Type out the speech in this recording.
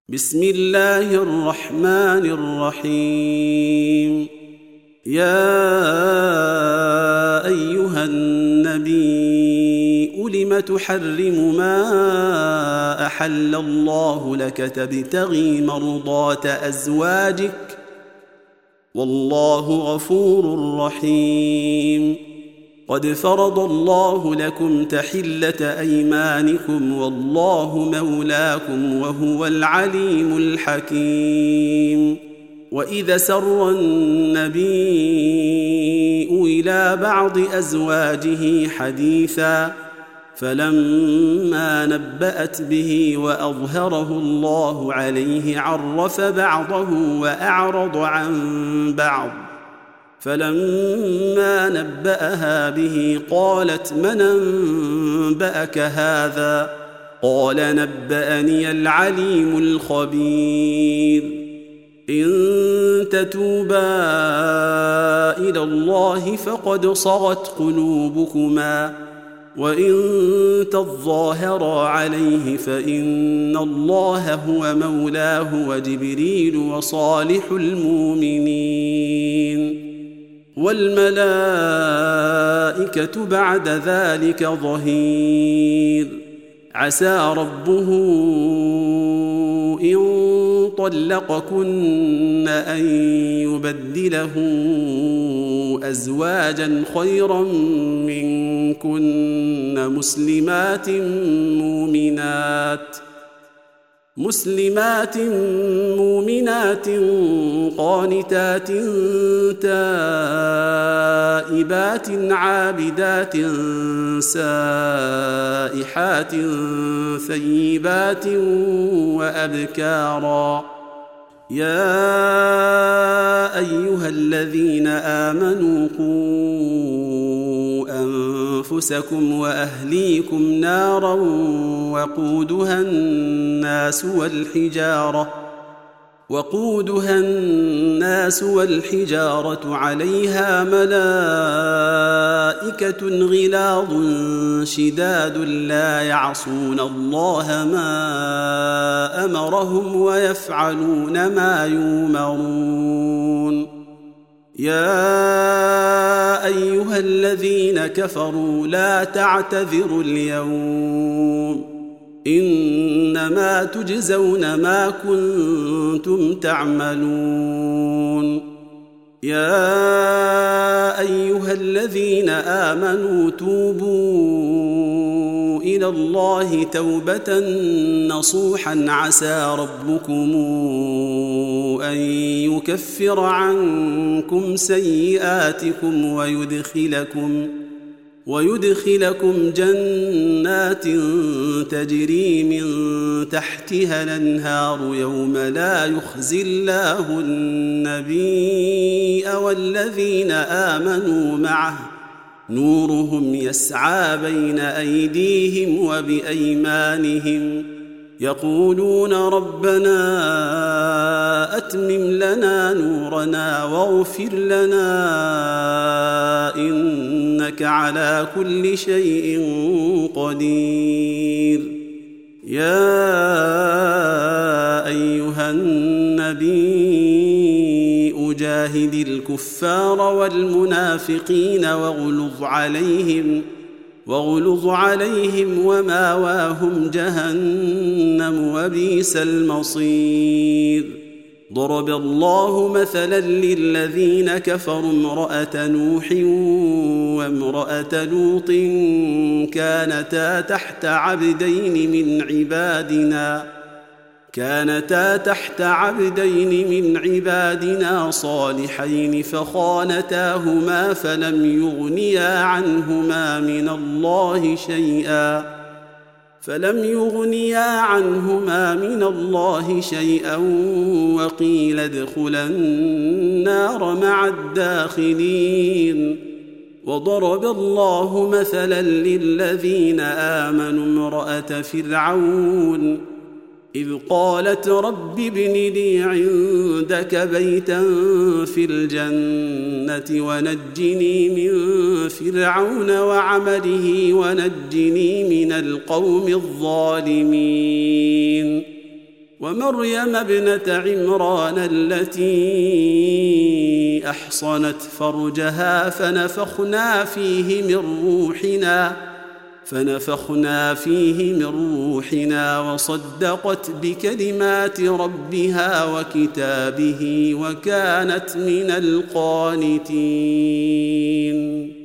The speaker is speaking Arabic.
بسم الله الرحمن الرحيم. يا أيها النبي لم تحرم ما أحل الله لك تبتغي مرضات أزواجك والله غفور رحيم. قد فرض الله لكم تحلة أيمانكم والله مولاكم وهو العليم الحكيم. وإذا سر النبي إلى بعض أزواجه حديثا فلما نبأت به وأظهره الله عليه عرف بعضه وأعرض عن بعض، فلما نبأها به قالت من أنبأك هذا؟ قال نبأني العليم الخبير. إن تتوبا إلى الله فقد صغت قلوبكما وإن تظاهرا عليه فإن الله هو مولاه وجبريل وصالح المؤمنين والملائكة بعد ذلك ظهير. عسى ربه إن طلقكن أن يبدله أزواجا خيرا منكن مسلمات مؤمنات قانتات تائبات عابدات سائحات ثيبات وأبكارا. يا أيها الذين آمنوا قوا أنفسكم وأهليكم نارا وقودها الناس والحجارة عليها ملائكة غلاظ شداد لا يعصون الله ما أمرهم ويفعلون ما يؤمرون. يا أيها الذين كفروا لا تعتذروا اليوم إنما تجزون ما كنتم تعملون. يا أيها الذين آمنوا توبوا إلى الله توبة نصوحا عسى ربكم أن يكفر عنكم سيئاتكم ويدخلكم جنات تجري من تحتها الأنهار يوم لا يخزي الله النبي والذين آمنوا معه نورهم يسعى بين أيديهم وبأيمانهم يقولون ربنا أتمم لنا نورنا واغفر لنا إنك على كل شيء قدير. يا أيها النبي جاهد الكفار والمنافقين واغلظ عليهم وماواهم جهنم وبئس المصير. ضرب الله مثلا للذين كفروا امرأة نوح وامرأة لوط كانتا تحت عبدين من عبادنا صالحين فخانتاهما فلم يغنيا عنهما من الله شيئا وقيل ادخلا النار مع الداخلين. وضرب الله مثلا للذين آمنوا امرأة فرعون إذ قالت رب ابن لي عندك بيتا في الجنة ونجني من فرعون وعمله ونجني من القوم الظالمين ومريم ابنة عمران التي أحصنت فرجها فنفخنا فيه من روحنا وصدقت بكلمات ربها وكتابه وكانت من القانتين.